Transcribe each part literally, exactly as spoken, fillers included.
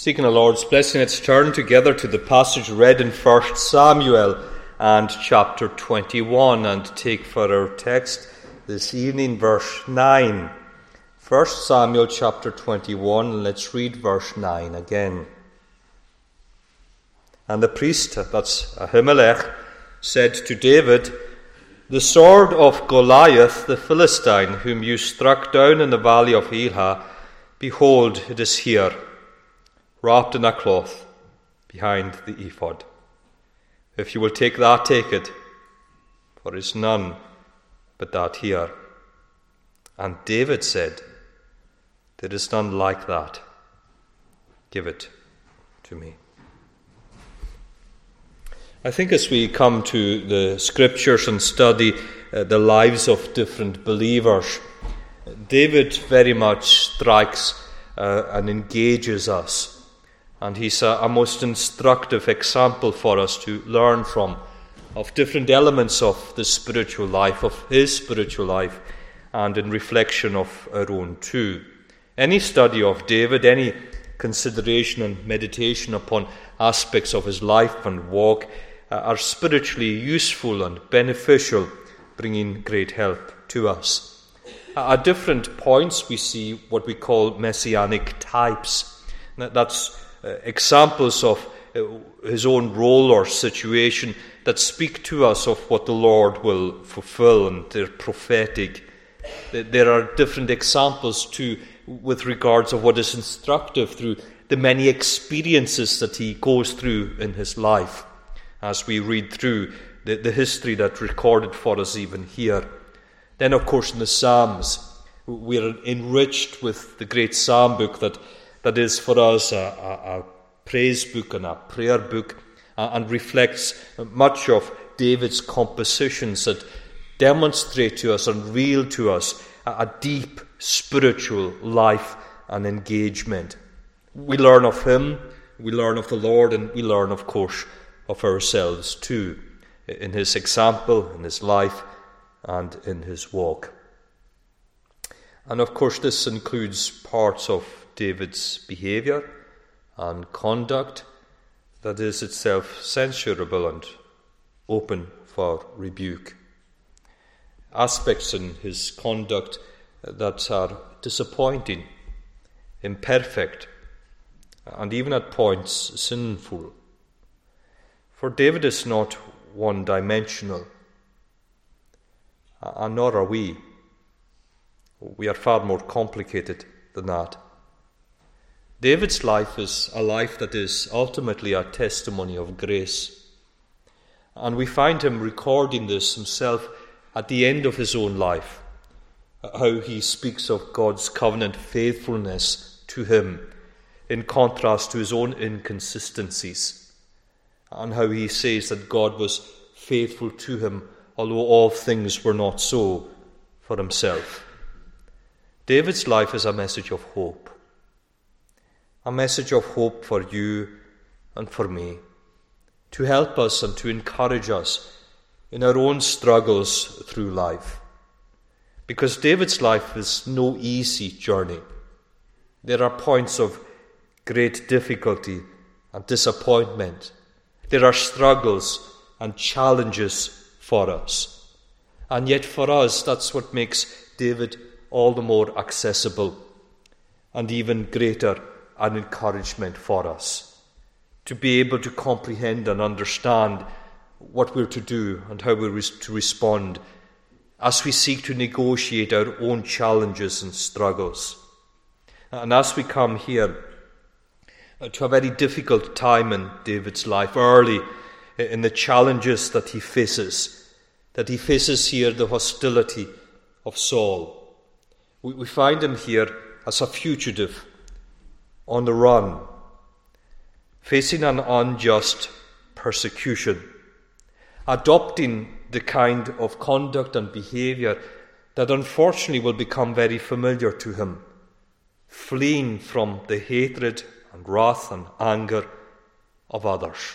Seeking the Lord's blessing, let's turn together to the passage read in First Samuel and chapter twenty-one and take for our text this evening verse nine. First Samuel chapter twenty-one, and let's read verse nine again. And the priest, that's Ahimelech, said to David, "The sword of Goliath the Philistine, whom you struck down in the valley of Elah, behold, it is here, wrapped in a cloth behind the ephod. If you will take that, take it, for there is none but that here." And David said, "There is none like that. Give it to me." I think as we come to the scriptures and study uh, the lives of different believers, David very much strikes uh, and engages us. And he's a, a most instructive example for us to learn from, of different elements of the spiritual life, of his spiritual life, and in reflection of our own too. Any study of David, any consideration and meditation upon aspects of his life and walk uh, are spiritually useful and beneficial, bringing great help to us. Uh, at different points we see what we call messianic types. That's Uh, examples of uh, his own role or situation that speak to us of what the Lord will fulfill, and they're prophetic. There are different examples too with regards of what is instructive through the many experiences that he goes through in his life as we read through the, the history that's recorded for us even here. Then of course in the Psalms we are enriched with the great Psalm book that That is for us a, a, a praise book and a prayer book, uh, and reflects much of David's compositions that demonstrate to us and reveal to us a, a deep spiritual life and engagement. We learn of him, we learn of the Lord, and we learn, of course, of ourselves too, in his example, in his life, and in his walk. And of course this includes parts of David's behaviour and conduct that is itself censurable and open for rebuke. Aspects in his conduct that are disappointing, imperfect, and even at points sinful. For David is not one-dimensional, and nor are we. We are far more complicated than that. David's life is a life that is ultimately a testimony of grace. And we find him recording this himself at the end of his own life, how he speaks of God's covenant faithfulness to him in contrast to his own inconsistencies, and how he says that God was faithful to him, although all things were not so for himself. David's life is a message of hope. A message of hope for you and for me, to help us and to encourage us in our own struggles through life. Because David's life is no easy journey. There are points of great difficulty and disappointment. There are struggles and challenges for us. And yet for us, that's what makes David all the more accessible and even greater an encouragement for us, to be able to comprehend and understand what we're to do and how we're to respond as we seek to negotiate our own challenges and struggles. And as we come here to a very difficult time in David's life, early in the challenges that he faces, that he faces here the hostility of Saul. We, we find him here as a fugitive, on the run, facing an unjust persecution, adopting the kind of conduct and behaviour that unfortunately will become very familiar to him, fleeing from the hatred and wrath and anger of others.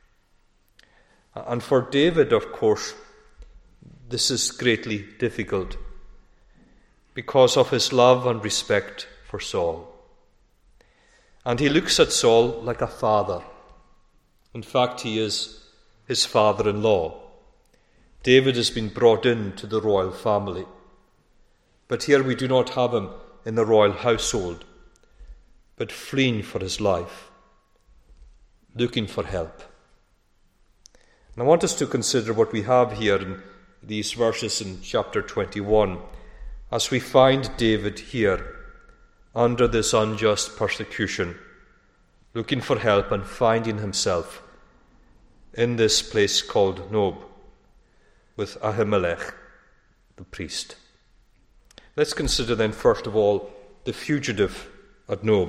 And for David, of course, this is greatly difficult because of his love and respect for Saul. And he looks at Saul like a father. In fact, he is his father-in-law. David has been brought into the royal family. But here we do not have him in the royal household, but fleeing for his life, looking for help. And I want us to consider what we have here in these verses in chapter twenty-one, as we find David here under this unjust persecution, looking for help and finding himself in this place called Nob with Ahimelech, the priest. Let's consider then, first of all, the fugitive at Nob.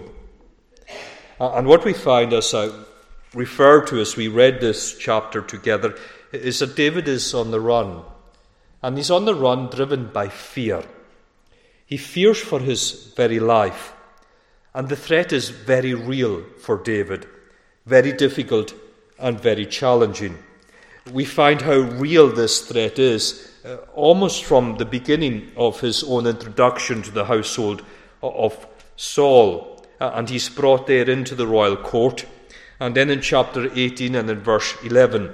And what we find, as I referred to as we read this chapter together, is that David is on the run. And he's on the run driven by fear. He fears for his very life. And the threat is very real for David, very difficult and very challenging. We find how real this threat is uh, almost from the beginning of his own introduction to the household of Saul. Uh, and he's brought there into the royal court. And then in chapter eighteen and in verse eleven,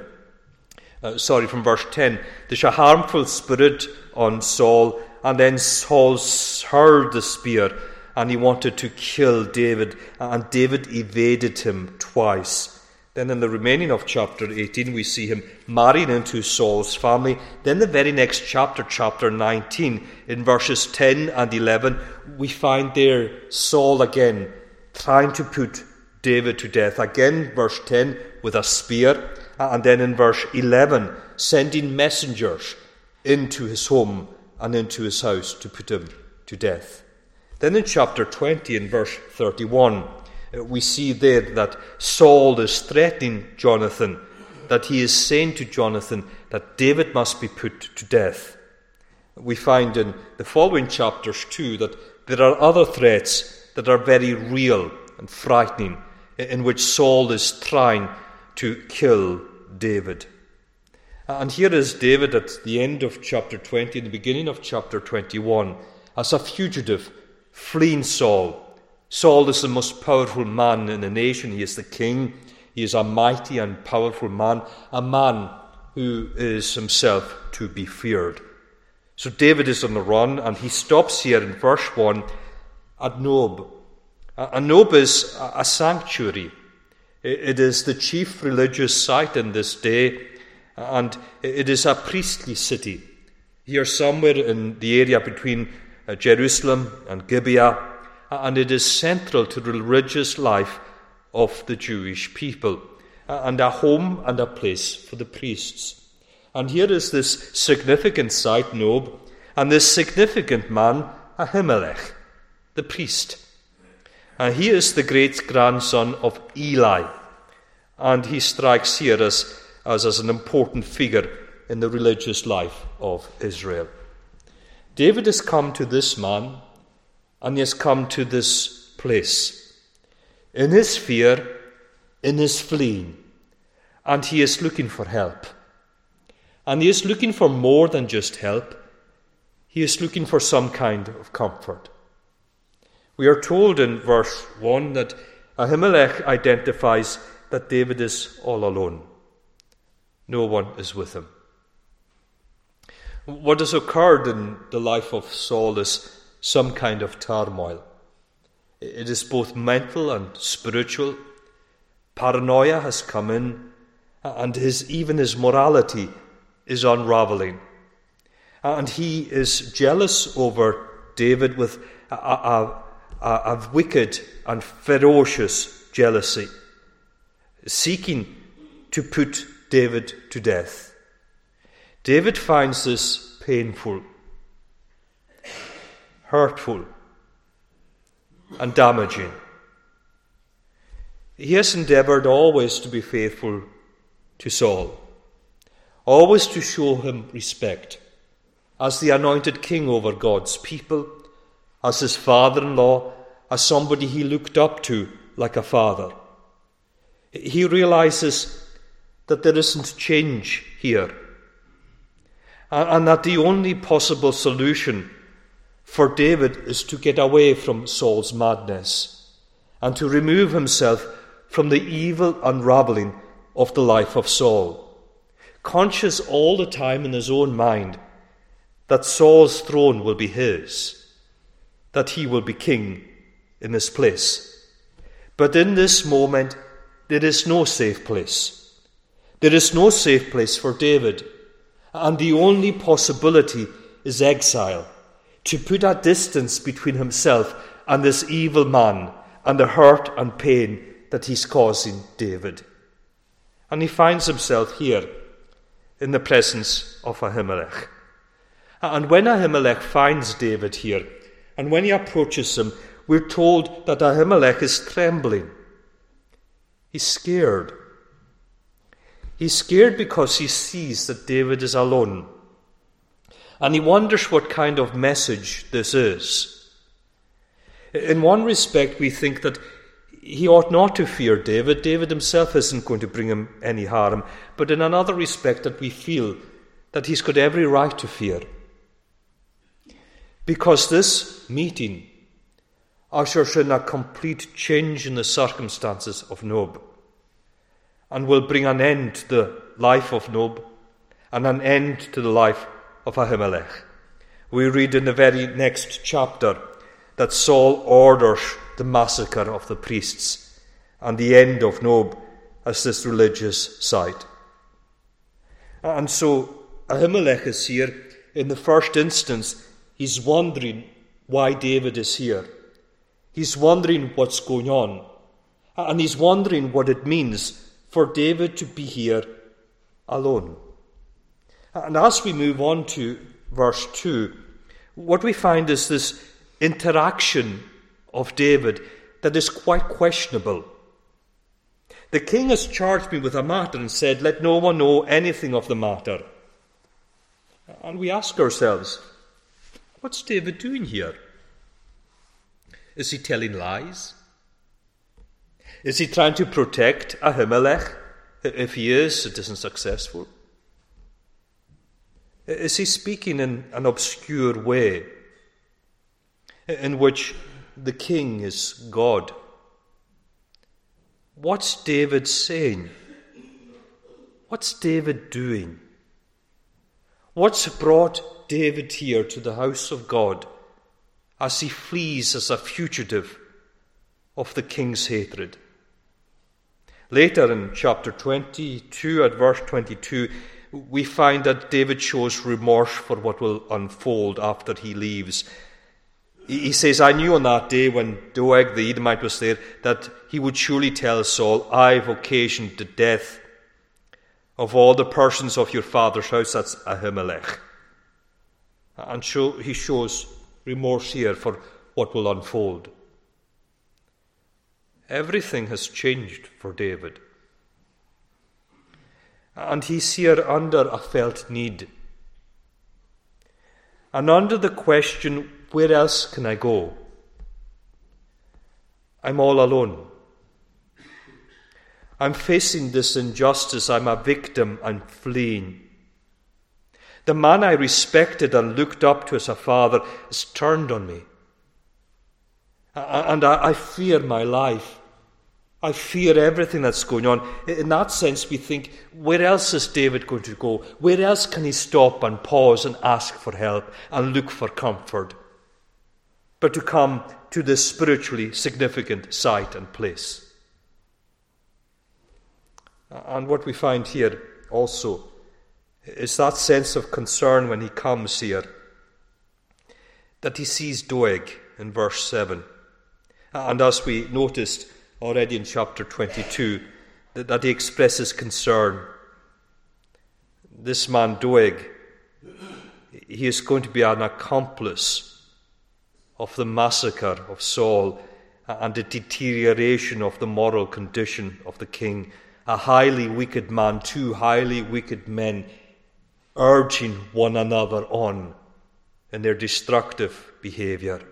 uh, sorry, from verse ten, there's a harmful spirit on Saul, and then Saul hurled the spear, and he wanted to kill David, and David evaded him twice. Then in the remaining of chapter eighteen, we see him marrying into Saul's family. Then the very next chapter, chapter nineteen, in verses ten and eleven, we find there Saul again trying to put David to death. Again, verse ten, with a spear. And then in verse eleven, sending messengers into his home and into his house to put him to death. Then in chapter twenty, in verse thirty-one, we see there that Saul is threatening Jonathan, that he is saying to Jonathan that David must be put to death. We find in the following chapters too that there are other threats that are very real and frightening, in which Saul is trying to kill David. And here is David at the end of chapter twenty, in the beginning of chapter twenty-one, as a fugitive, fleeing Saul. Saul is the most powerful man in the nation. He is the king. He is a mighty and powerful man, a man who is himself to be feared. So David is on the run, and he stops here in verse one at Nob. And Nob is a sanctuary. It is the chief religious site in this day, and it is a priestly city. Here somewhere in the area between Jerusalem and Gibeah, and it is central to the religious life of the Jewish people, and a home and a place for the priests. And here is this significant site, Nob, and this significant man, Ahimelech, the priest. And he is the great-grandson of Eli, and he strikes here as, as, as an important figure in the religious life of Israel. David has come to this man, and he has come to this place, in his fear, in his fleeing, and he is looking for help. And he is looking for more than just help. He is looking for some kind of comfort. We are told in verse one that Ahimelech identifies that David is all alone. No one is with him. What has occurred in the life of Saul is some kind of turmoil. It is both mental and spiritual. Paranoia has come in, and his even his morality is unraveling. And he is jealous over David with a, a, a, a wicked and ferocious jealousy, seeking to put David to death. David finds this painful, hurtful, and damaging. He has endeavoured always to be faithful to Saul, always to show him respect as the anointed king over God's people, as his father-in-law, as somebody he looked up to like a father. He realizes that there isn't change here, and that the only possible solution for David is to get away from Saul's madness and to remove himself from the evil unraveling of the life of Saul, conscious all the time in his own mind that Saul's throne will be his, that he will be king in his place. But in this moment, there is no safe place. There is no safe place for David, and the only possibility is exile, to put a distance between himself and this evil man and the hurt and pain that he's causing David. And he finds himself here in the presence of Ahimelech. And when Ahimelech finds David here, and when he approaches him, we're told that Ahimelech is trembling. He's scared. He's scared because he sees that David is alone. And he wonders what kind of message this is. In one respect, we think that he ought not to fear David. David himself isn't going to bring him any harm. But in another respect, that we feel that he's got every right to fear. Because this meeting ushers in a complete change in the circumstances of Nob, and will bring an end to the life of Nob and an end to the life of Ahimelech. We read in the very next chapter that Saul orders the massacre of the priests and the end of Nob as this religious site. And so Ahimelech is here. In the first instance, he's wondering why David is here. He's wondering what's going on. And he's wondering what it means for David to be here alone. And as we move on to verse two, what we find is this interaction of David that is quite questionable. The king has charged me with a matter and said, "Let no one know anything of the matter." And we ask ourselves, what's David doing here? Is he telling lies? Is he trying to protect Ahimelech? If he is, it isn't successful. Is he speaking in an obscure way in which the king is God? What's David saying? What's David doing? What's brought David here to the house of God as he flees as a fugitive of the king's hatred? Later in chapter twenty-two, at verse twenty-two, we find that David shows remorse for what will unfold after he leaves. He says, "I knew on that day when Doeg the Edomite was there that he would surely tell Saul, 'I've occasioned the death of all the persons of your father's house,'" that's Ahimelech. And so he shows remorse here for what will unfold. Everything has changed for David. And he's here under a felt need. And under the question, where else can I go? I'm all alone. I'm facing this injustice. I'm a victim. I'm fleeing. The man I respected and looked up to as a father has turned on me. And I fear my life. I fear everything that's going on. In that sense, we think, where else is David going to go? Where else can he stop and pause and ask for help and look for comfort? But to come to this spiritually significant site and place. And what we find here also is that sense of concern when he comes here, that he sees Doeg in verse seven. And as we noticed already in chapter twenty-two, that, that he expresses concern. This man Doeg, he is going to be an accomplice of the massacre of Saul and the deterioration of the moral condition of the king. A highly wicked man, two highly wicked men urging one another on in their destructive behavior.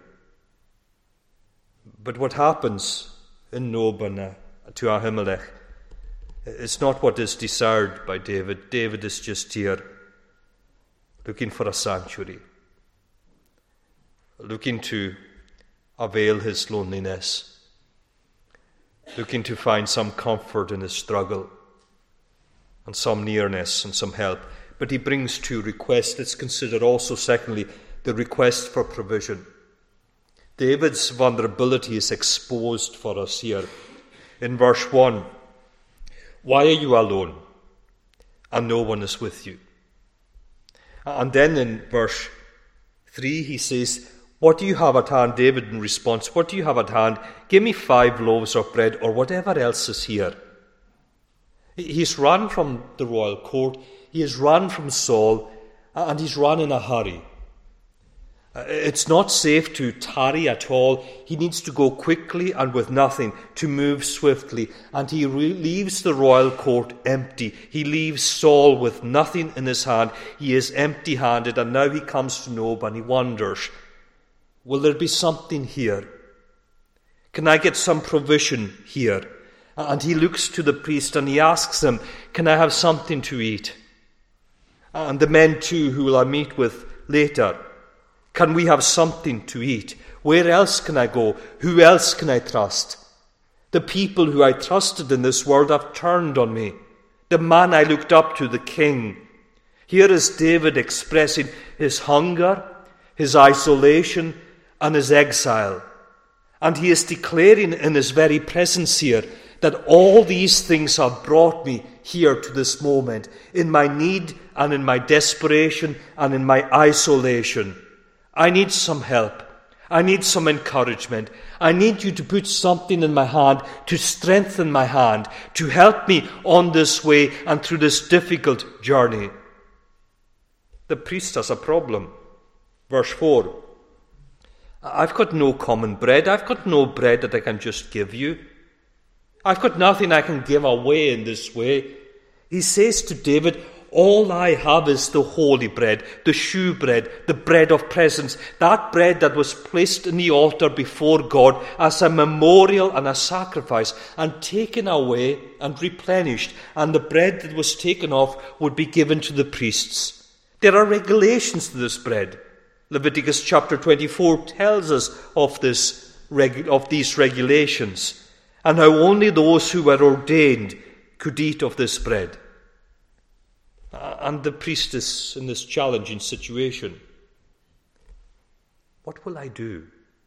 But what happens in Nob and uh, to Ahimelech, it's not what is desired by David. David is just here looking for a sanctuary, looking to avail his loneliness, looking to find some comfort in his struggle and some nearness and some help. But he brings two requests. Let's consider also, secondly, the request for provision. David's vulnerability is exposed for us here. In verse one, why are you alone and no one is with you? And then in verse three he says, what do you have at hand? David in response, what do you have at hand? Give me five loaves of bread or whatever else is here. He's run from the royal court, he has run from Saul, and he's run in a hurry. It's not safe to tarry at all. He needs to go quickly and with nothing, to move swiftly. And he re- leaves the royal court empty. He leaves Saul with nothing in his hand. He is empty-handed, and now he comes to Nob and he wonders, will there be something here? Can I get some provision here? And he looks to the priest and he asks him, can I have something to eat? And the men too, who will I meet with later, can we have something to eat? Where else can I go? Who else can I trust? The people who I trusted in this world have turned on me. The man I looked up to, the king. Here is David expressing his hunger, his isolation, and his exile. And he is declaring in his very presence here that all these things have brought me here to this moment, in my need and in my desperation and in my isolation. I need some help. I need some encouragement. I need you to put something in my hand, to strengthen my hand, to help me on this way and through this difficult journey. The priest has a problem. Verse four. I've got no common bread. I've got no bread that I can just give you. I've got nothing I can give away in this way. He says to David, all I have is the holy bread, the shew bread, the bread of presence, that bread that was placed in the altar before God as a memorial and a sacrifice, and taken away and replenished, and the bread that was taken off would be given to the priests. There are regulations to this bread. Leviticus chapter twenty-four tells us of this of these regulations, and how only those who were ordained could eat of this bread. And the priest is in this challenging situation. What will I do?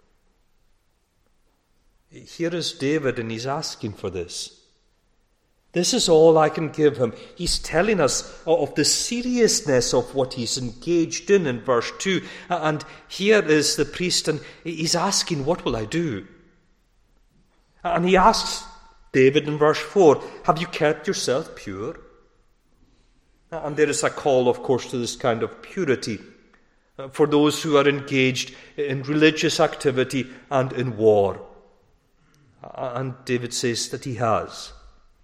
Here is David, and he's asking for this. This is all I can give him. He's telling us of the seriousness of what he's engaged in in verse two. And here is the priest, and he's asking, what will I do? And he asks David in verse four, have you kept yourself pure? And there is a call, of course, to this kind of purity for those who are engaged in religious activity and in war. And David says that he has.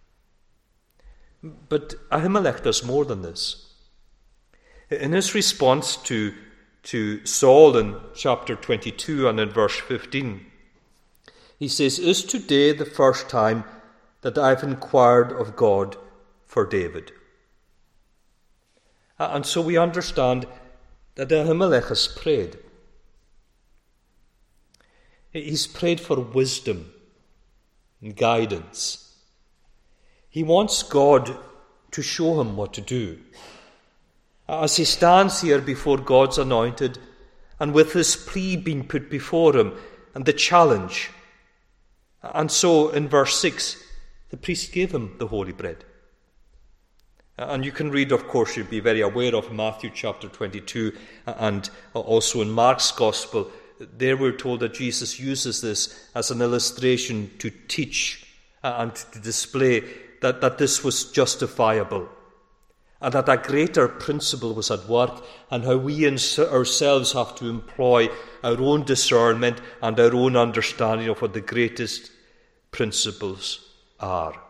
But Ahimelech does more than this. In his response to, to Saul in chapter twenty-two and in verse fifteen, he says, is today the first time that I've inquired of God for David? And so we understand that Ahimelech has prayed. He's prayed for wisdom and guidance. He wants God to show him what to do. As he stands here before God's anointed, and with this plea being put before him, and the challenge. And so in verse six, the priest gave him the holy bread. And you can read, of course, you'll be very aware of Matthew chapter twenty-two and also in Mark's Gospel. There we're told that Jesus uses this as an illustration to teach and to display that, that this was justifiable and that a greater principle was at work, and how we ourselves have to employ our own discernment and our own understanding of what the greatest principles are.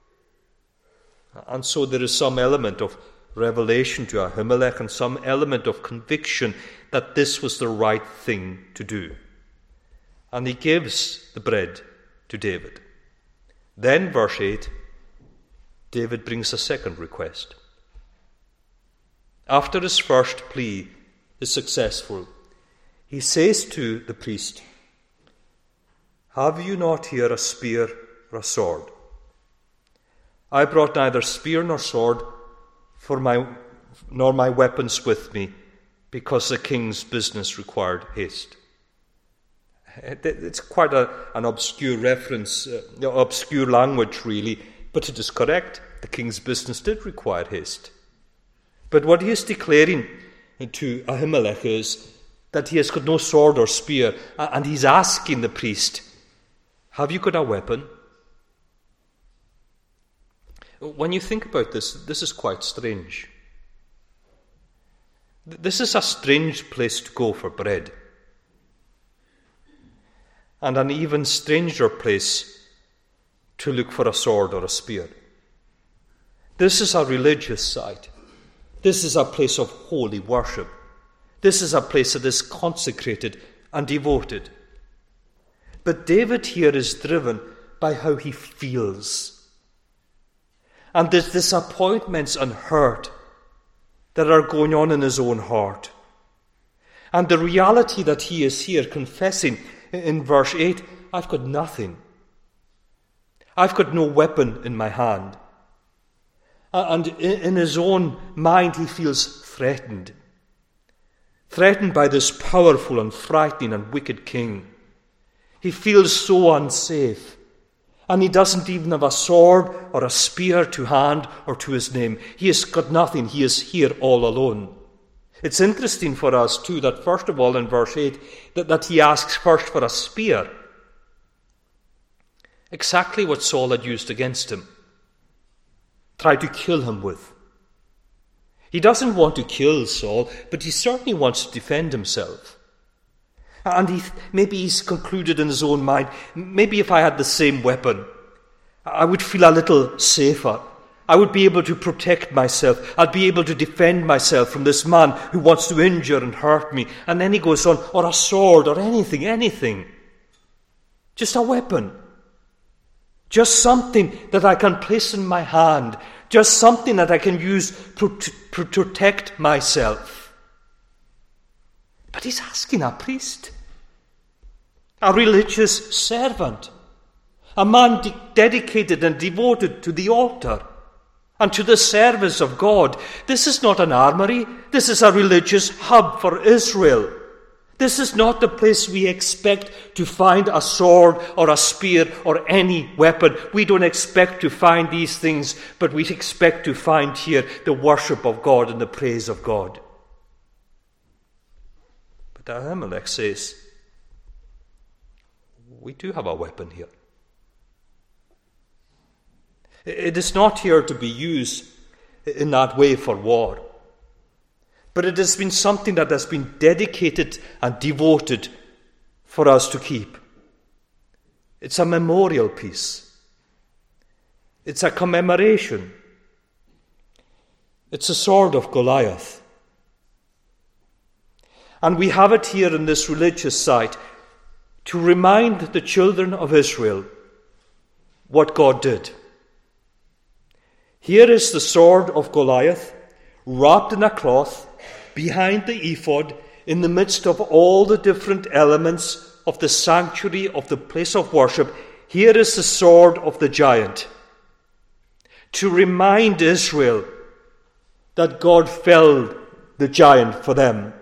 And so there is some element of revelation to Ahimelech and some element of conviction that this was the right thing to do. And he gives the bread to David. Then, verse eight, David brings a second request. After his first plea is successful, he says to the priest, have you not here a spear for a sword. I brought neither spear nor sword, for my nor my weapons with me, because the king's business required haste. It's quite a, an obscure reference, uh, obscure language really, but it is correct. The king's business did require haste. But what he is declaring to Ahimelech is that he has got no sword or spear, and he's asking the priest, have you got a weapon? When you think about this, this is quite strange. This is a strange place to go for bread. And an even stranger place to look for a sword or a spear. This is a religious site. This is a place of holy worship. This is a place that is consecrated and devoted. But David here is driven by how he feels. And the disappointments and hurt that are going on in his own heart. And the reality that he is here confessing in verse eight, I've got nothing. I've got no weapon in my hand. And in his own mind he feels threatened. Threatened by this powerful and frightening and wicked king. He feels so unsafe. And he doesn't even have a sword or a spear to hand or to his name. He has got nothing. He is here all alone. It's interesting for us too that first of all in verse eight that, that he asks first for a spear. Exactly what Saul had used against him. Tried to kill him with. He doesn't want to kill Saul, but he certainly wants to defend himself. And he, maybe he's concluded in his own mind, maybe if I had the same weapon, I would feel a little safer. I would be able to protect myself. I'd be able to defend myself from this man who wants to injure and hurt me. And then he goes on, or a sword, or anything, anything. Just a weapon. Just something that I can place in my hand. Just something that I can use to, to, to protect myself. But he's asking a priest, a religious servant, a man de- dedicated and devoted to the altar and to the service of God. This is not an armory. This is a religious hub for Israel. This is not the place we expect to find a sword or a spear or any weapon. We don't expect to find these things, but we expect to find here the worship of God and the praise of God. But Ahimelech says, we do have a weapon here. It is not here to be used in that way for war. But it has been something that has been dedicated and devoted for us to keep. It's a memorial piece. It's a commemoration. It's a sword of Goliath. And we have it here in this religious site to remind the children of Israel what God did. Here is the sword of Goliath, wrapped in a cloth, behind the ephod, in the midst of all the different elements of the sanctuary of the place of worship. Here is the sword of the giant, to remind Israel that God felled the giant for them.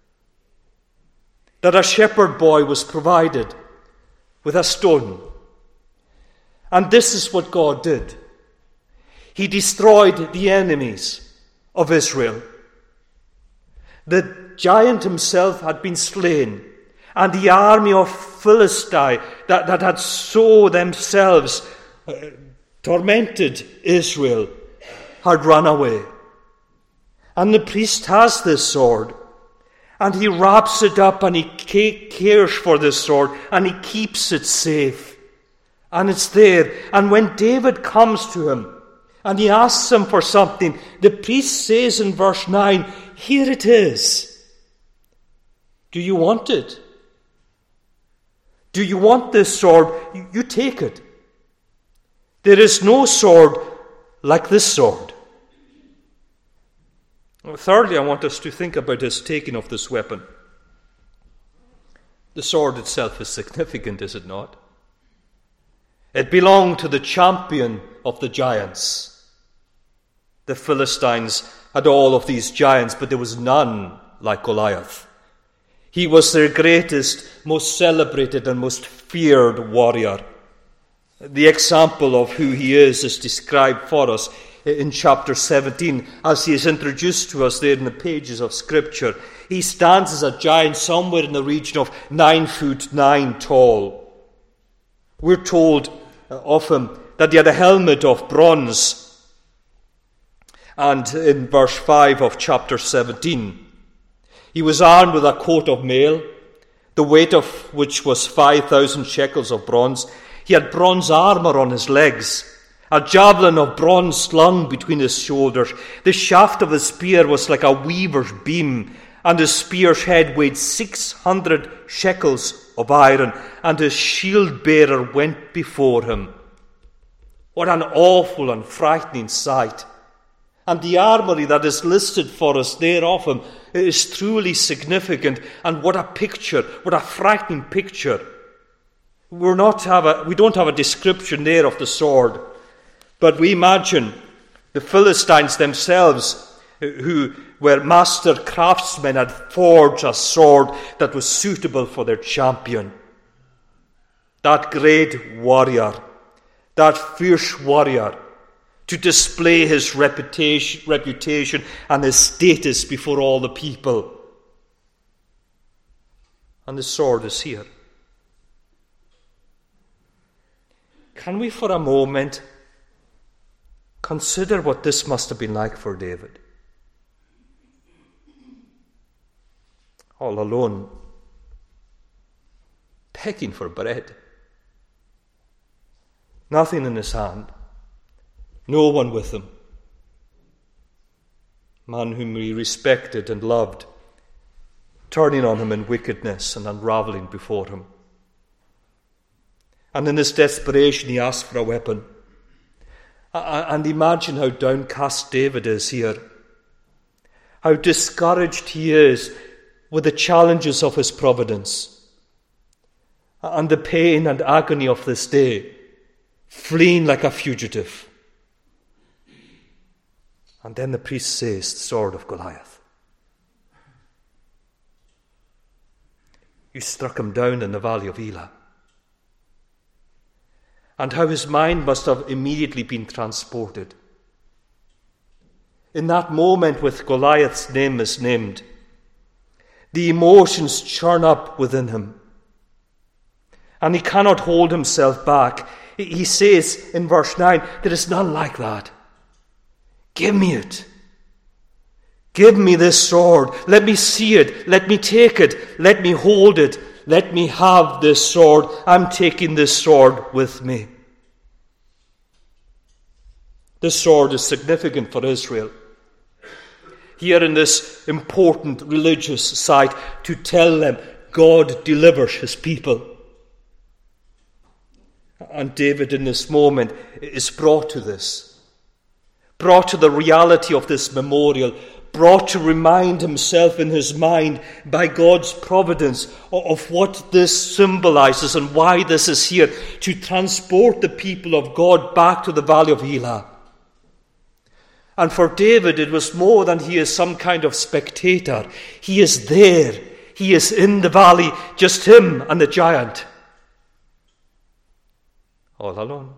That a shepherd boy was provided with a stone. And this is what God did. He destroyed the enemies of Israel. The giant himself had been slain, and the army of Philistine that, that had so themselves uh, tormented Israel had run away. And the priest has this sword, and he wraps it up and he cares for this sword, and he keeps it safe. And it's there. And when David comes to him, and he asks him for something, the priest says in verse nine, here it is. Do you want it? Do you want this sword? You, you take it. There is no sword like this sword. Thirdly, I want us to think about his taking of this weapon. The sword itself is significant, is it not? It belonged to the champion of the giants. The Philistines had all of these giants, but there was none like Goliath. He was their greatest, most celebrated and most feared warrior. The example of who he is is described for us in chapter seventeen, as he is introduced to us there in the pages of Scripture. He stands as a giant somewhere in the region of nine foot nine tall. We're told of him that he had a helmet of bronze. And in verse five of chapter seventeen, he was armed with a coat of mail, the weight of which was five thousand shekels of bronze. He had bronze armour on his legs, a javelin of bronze slung between his shoulders. The shaft of his spear was like a weaver's beam, and his spear's head weighed six hundred shekels of iron, and his shield-bearer went before him. What an awful and frightening sight. And the armoury that is listed for us there of him is truly significant. And what a picture, what a frightening picture. We're not have a, we don't have a description there of the sword, but we imagine the Philistines themselves, who were master craftsmen, had forged a sword that was suitable for their champion. That great warrior, that fierce warrior, to display his reputation, reputation and his status before all the people. And the sword is here. Can we for a moment consider what this must have been like for David? All alone, begging for bread. Nothing in his hand. No one with him. Man whom he respected and loved, turning on him in wickedness and unravelling before him. And in his desperation he asked for a weapon. And imagine how downcast David is here. How discouraged he is with the challenges of his providence. And the pain and agony of this day, fleeing like a fugitive. And then the priest says, the sword of Goliath. You struck him down in the valley of Elah. And how his mind must have immediately been transported. In that moment with Goliath's name is named, the emotions churn up within him. And he cannot hold himself back. He says in verse nine, there is none like that. Give me it. Give me this sword. Let me see it. Let me take it. Let me hold it. Let me have this sword. I'm taking this sword with me. This sword is significant for Israel. Here in this important religious site, to tell them God delivers his people. And David in this moment is brought to this. Brought to the reality of this memorial. Brought to remind himself in his mind by God's providence of what this symbolizes and why this is here. To transport the people of God back to the valley of Elah. And for David, it was more than he is some kind of spectator. He is there. He is in the valley, just him and the giant. All alone.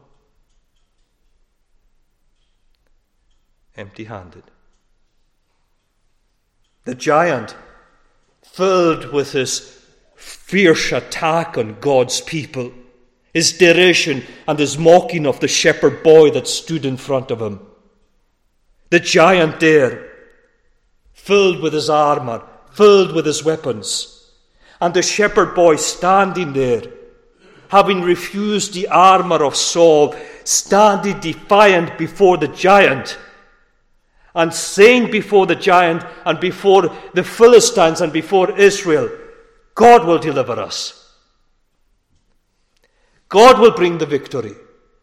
Empty-handed. The giant, filled with his fierce attack on God's people, his derision and his mocking of the shepherd boy that stood in front of him. The giant there, filled with his armour, filled with his weapons, and the shepherd boy standing there, having refused the armour of Saul, standing defiant before the giant, and saying before the giant and before the Philistines and before Israel, God will deliver us. God will bring the victory.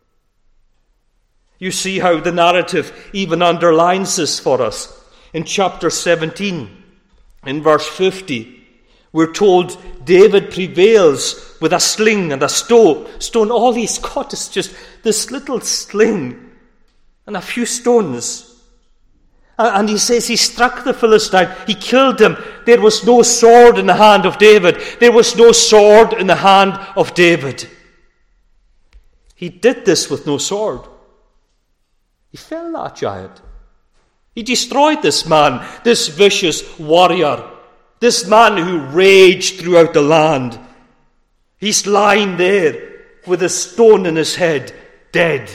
You see how the narrative even underlines this for us. In chapter seventeen, in verse fifty, We're told David prevails with a sling and a stone. Stone. All he's got is just this little sling and a few stones. And he says he struck the Philistine. He killed him. There was no sword in the hand of David. There was no sword in the hand of David. He did this with no sword. He felled that giant. He destroyed this man, this vicious warrior, this man who raged throughout the land. He's lying there with a stone in his head, dead.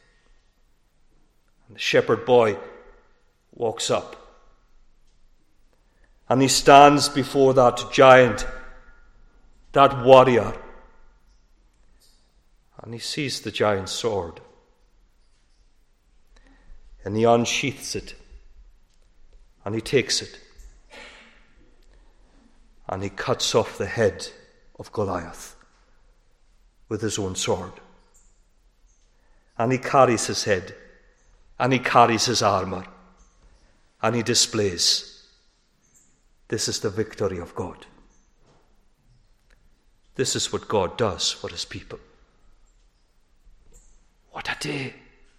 And the shepherd boy walks up. And he stands before that giant, that warrior. And he sees the giant's sword. And he unsheaths it. And he takes it. And he cuts off the head of Goliath with his own sword. And he carries his head. And he carries his armor. And he displays, this is the victory of God. This is what God does for his people. What a day.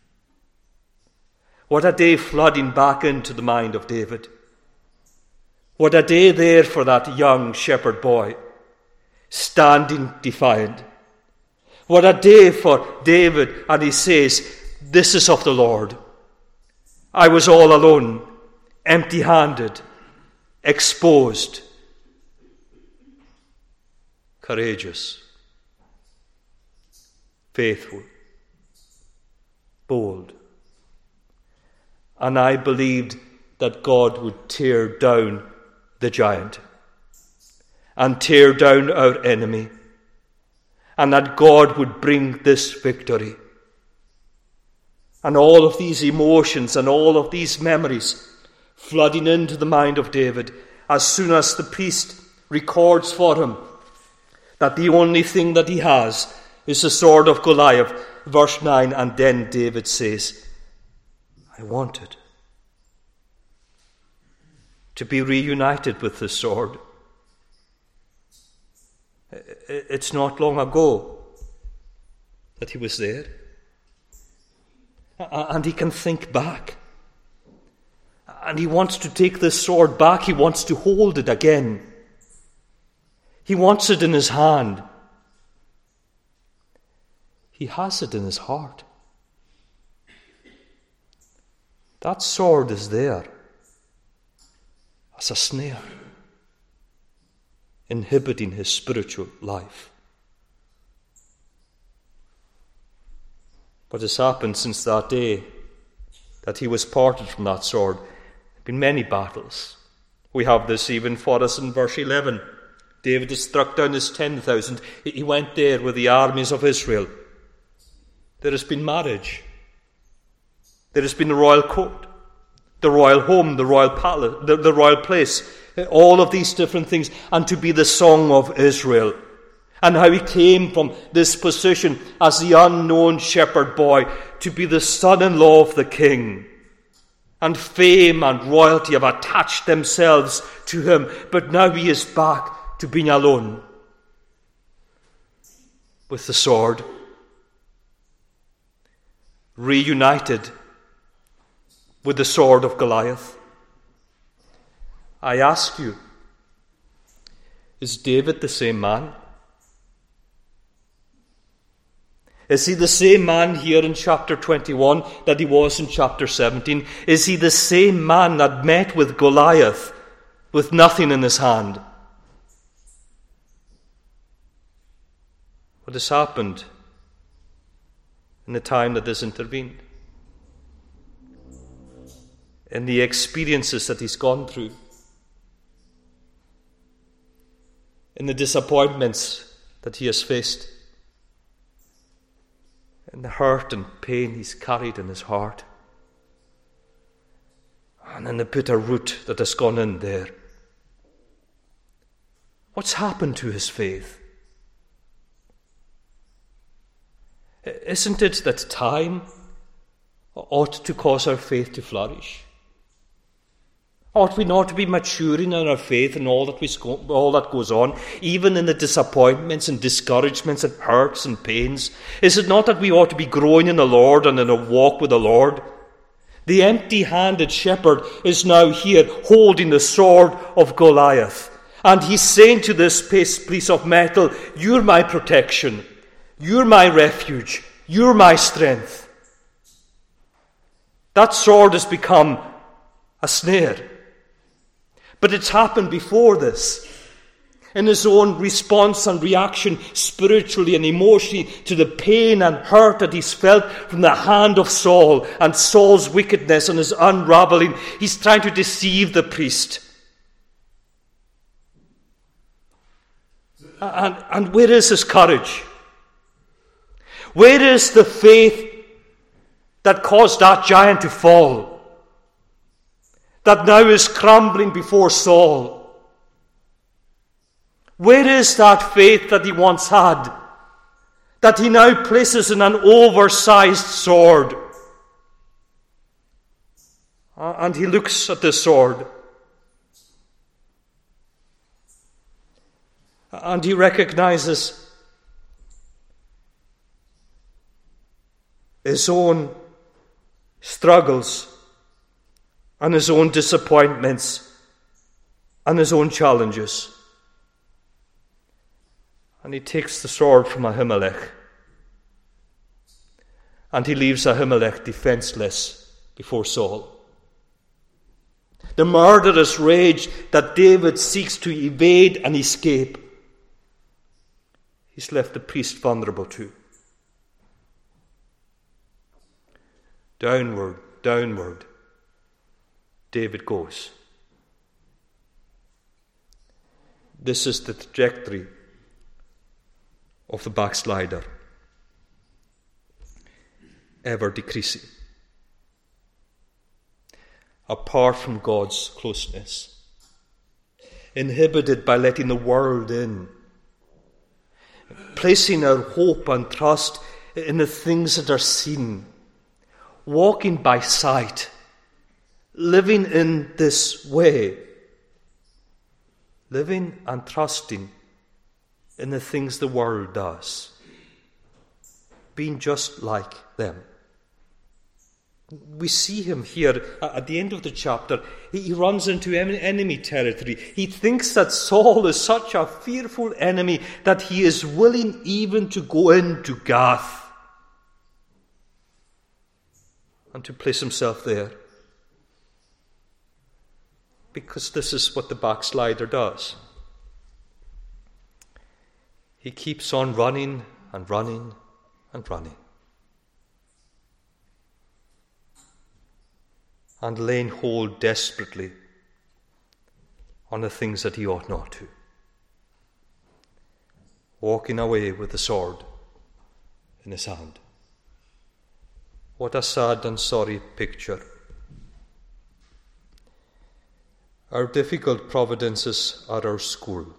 What a day flooding back into the mind of David. What a day there for that young shepherd boy, standing defiant. What a day for David, and he says, this is of the Lord. I was all alone, empty-handed, exposed, courageous, faithful, bold. And I believed that God would tear down the giant and tear down our enemy, and that God would bring this victory. And all of these emotions and all of these memories flooding into the mind of David as soon as the priest records for him that the only thing that he has is the sword of Goliath. Verse nine, and then David says, I wanted to be reunited with the sword. It's not long ago that he was there. And he can think back. And he wants to take this sword back. He wants to hold it again. He wants it in his hand. He has it in his heart. That sword is there as a snare, inhibiting his spiritual life. What has happened since that day that he was parted from that sword? There have been many battles. We have this even for us in verse eleven. David has struck down his ten thousand. He went there with the armies of Israel. There has been marriage. There has been the royal court, the royal home, the royal palace, the, the royal place, all of these different things, and to be the song of Israel. And how he came from this position as the unknown shepherd boy to be the son-in-law of the king. And fame and royalty have attached themselves to him, but now he is back to being alone with the sword, reunited with the sword of Goliath. I ask you, is David the same man? Is he the same man here in chapter twenty-one that he was in chapter seventeen? Is he the same man that met with Goliath with nothing in his hand? What has happened in the time that has intervened? In the experiences that he's gone through? In the disappointments that he has faced? In the hurt and pain he's carried in his heart? And in the bitter root that has gone in there? What's happened to his faith? Isn't it that time ought to cause our faith to flourish? Ought we not to be maturing in our faith and all that we all that goes on, even in the disappointments and discouragements and hurts and pains? Is it not that we ought to be growing in the Lord and in a walk with the Lord? The empty-handed shepherd is now here holding the sword of Goliath. And he's saying to this piece of metal, you're my protection. You're my refuge. You're my strength. That sword has become a snare. But it's happened before this. In his own response and reaction spiritually and emotionally to the pain and hurt that he's felt from the hand of Saul and Saul's wickedness and his unraveling, he's trying to deceive the priest. And, and where is his courage? Where is the faith that caused that giant to fall? That now is crumbling before Saul? Where is that faith that he once had, that he now places in an oversized sword? And he looks at the sword, and he recognizes his own struggles and his own disappointments and his own challenges. And he takes the sword from Ahimelech, and he leaves Ahimelech defenseless before Saul. The murderous rage that David seeks to evade and escape, he's left the priest vulnerable to. Downward, downward, David goes. This is the trajectory of the backslider, ever decreasing, apart from God's closeness, inhibited by letting the world in, placing our hope and trust in the things that are seen, walking by sight, living in this way, living and trusting in the things the world does, being just like them. We see him here at the end of the chapter. He runs into enemy territory. He thinks that Saul is such a fearful enemy that he is willing even to go into Gath and to place himself there. Because this is what the backslider does. He keeps on running and running and running, and laying hold desperately on the things that he ought not to, walking away with the sword in his hand. What a sad and sorry picture. Our difficult providences are our school,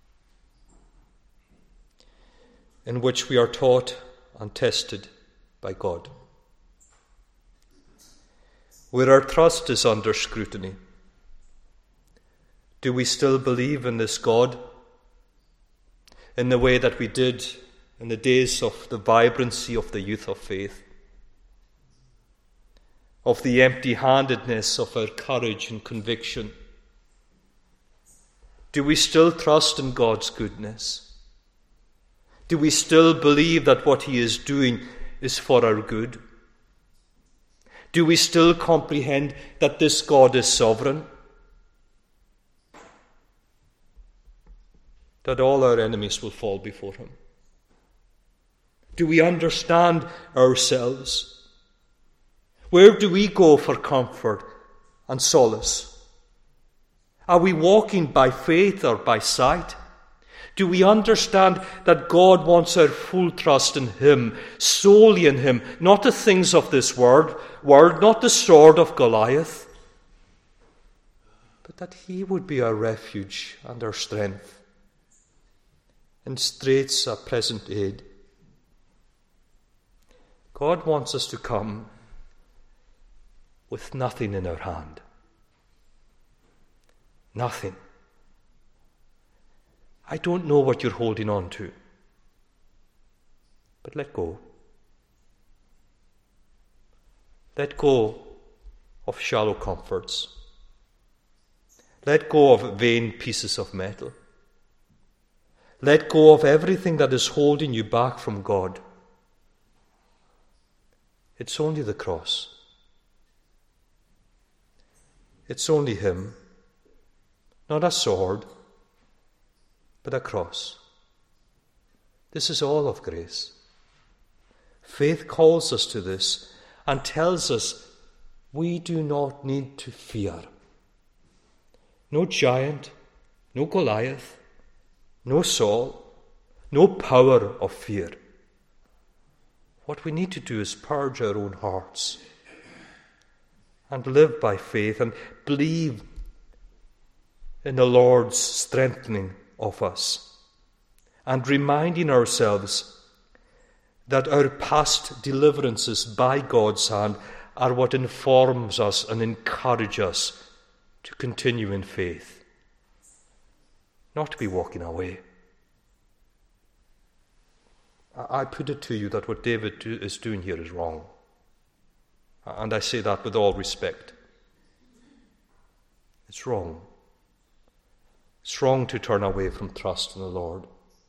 in which we are taught and tested by God. Where our trust is under scrutiny, do we still believe in this God in the way that we did in the days of the vibrancy of the youth of faith, of the empty-handedness of our courage and conviction? Do we still trust in God's goodness? Do we still believe that what he is doing is for our good? Do we still comprehend that this God is sovereign? That all our enemies will fall before him? Do we understand ourselves? Where do we go for comfort and solace? Are we walking by faith or by sight? Do we understand that God wants our full trust in him, solely in him, not the things of this world, world, not the sword of Goliath, but that he would be our refuge and our strength, in straits a present aid? God wants us to come with nothing in our hand, Nothing. I don't know what you're holding on to, but let go. Let go of shallow comforts. Let go of vain pieces of metal. Let go of everything that is holding you back from God. It's only the cross. It's only Him. Not a sword, but a cross. This is all of grace. Faith calls us to this and tells us we do not need to fear. No giant, no Goliath, no Saul, no power of fear. What we need to do is purge our own hearts and live by faith and believe in the Lord's strengthening of us and reminding ourselves that our past deliverances by God's hand are what informs us and encourage us to continue in faith, not to be walking away. I put it to you that what David is doing here is wrong. And I say that with all respect. It's wrong. It's wrong to turn away from trust in the Lord.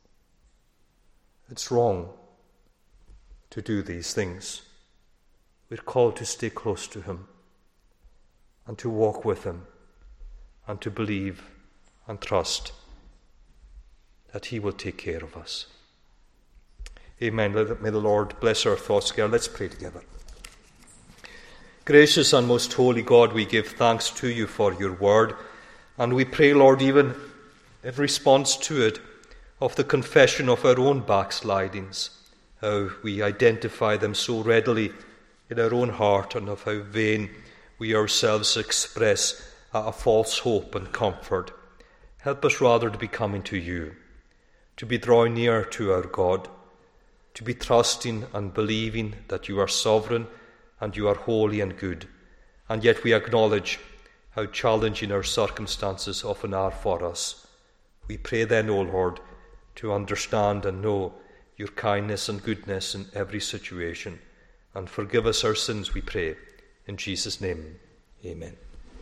It's wrong to do these things. We're called to stay close to Him and to walk with Him and to believe and trust that He will take care of us. Amen. May the Lord bless our thoughts together. Let's pray together. Gracious and most holy God, we give thanks to you for your word, and we pray, Lord, even in response to it, of the confession of our own backslidings, how we identify them so readily in our own heart, and of how vain we ourselves express a false hope and comfort. Help us rather to be coming to you, to be drawing near to our God, to be trusting and believing that you are sovereign and you are holy and good, and yet we acknowledge how challenging our circumstances often are for us. We pray then, O Lord, to understand and know your kindness and goodness in every situation, and forgive us our sins, we pray. In Jesus' name, amen.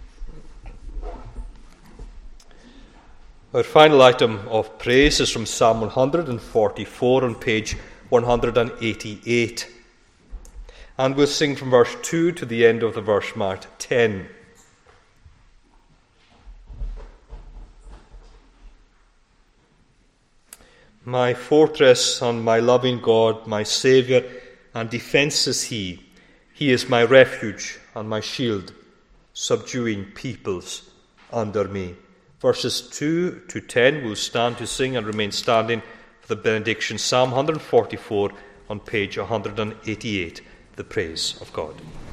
Our final item of praise is from Psalm one forty-four on page one eighty-eight. And we'll sing from verse two to the end of the verse marked ten. My fortress and my loving God, my Saviour and defence is He. He is my refuge and my shield, subduing peoples under me. Verses two to ten will stand to sing and remain standing for the benediction. Psalm one forty-four on page one eighty-eight, the praise of God.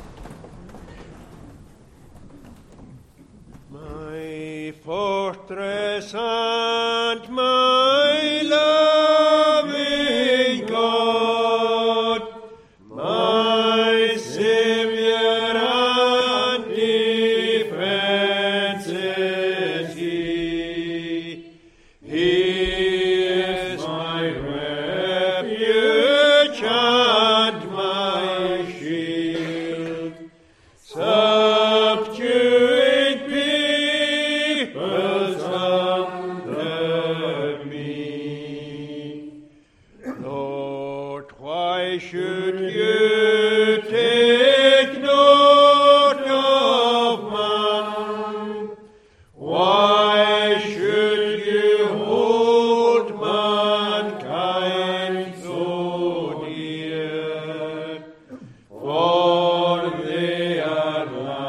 My fortress and my loving God, my Saviour and defence is He. He is my refuge and my shield, subduing peoples under me. Lord, why should you take note of man? Why should you hold mankind so dear? For they are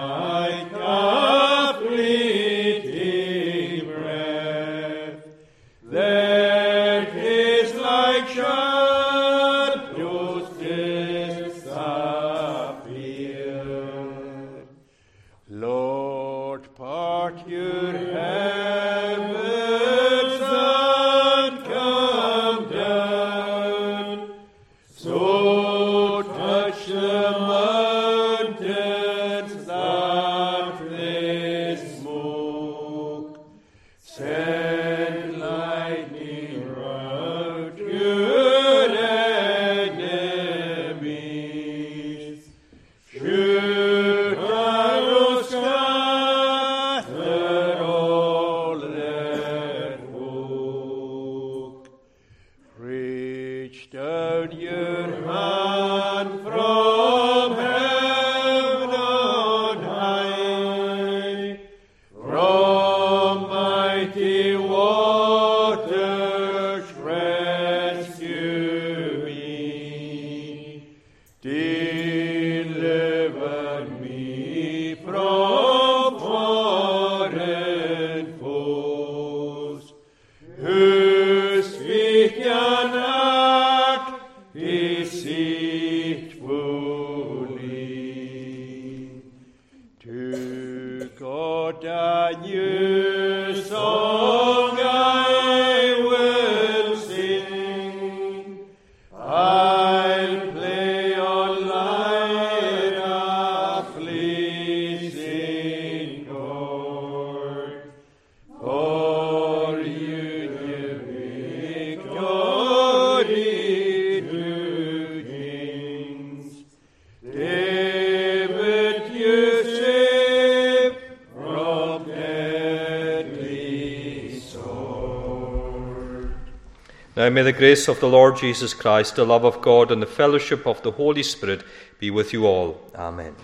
a new song I will sing. I'll play on lyre a pleasing chord. For you give victory to kings. David you save from deadly sword. Now may the grace of the Lord Jesus Christ, the love of God, and the fellowship of the Holy Spirit be with you all. Amen.